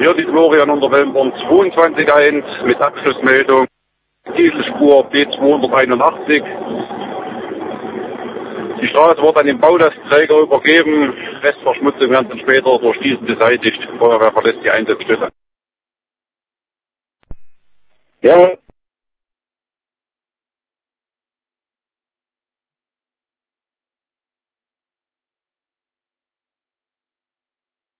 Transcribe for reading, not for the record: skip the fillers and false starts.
Hier die Florian unter Wellborn 22.1 mit Abschlussmeldung. Dieselspur B281. Die Straße wird an den Baulastträger übergeben. Restverschmutzung werden dann später durch diesen beseitigt. Feuerwehr verlässt die Einsatzstelle. Ja.